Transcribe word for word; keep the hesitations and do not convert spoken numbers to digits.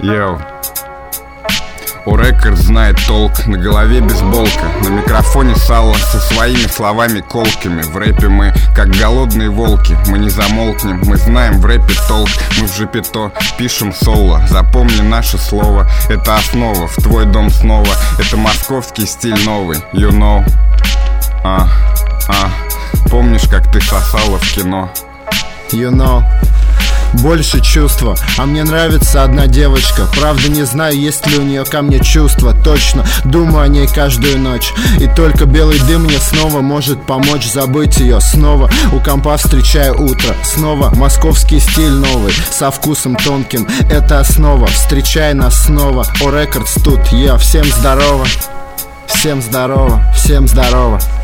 Йоу. У Рекорд знает толк, на голове бейсболка, на микрофоне сало со своими словами колкими. В рэпе мы как голодные волки, мы не замолкнем, мы знаем в рэпе толк. Мы в жипито пишем соло, запомни наше слово, это основа, в твой дом снова. Это московский стиль новый, you know. А, а, помнишь, как ты сосала в кино? You know. Больше чувства, а мне нравится одна девочка. Правда не знаю, есть ли у нее ко мне чувства. Точно, думаю о ней каждую ночь. И только белый дым мне снова может помочь забыть ее. Снова у компа встречаю утро. Снова московский стиль новый, со вкусом тонким. Это основа, встречай нас снова. О, Рекордс тут, я, всем здорово. Всем здорово, всем здорово.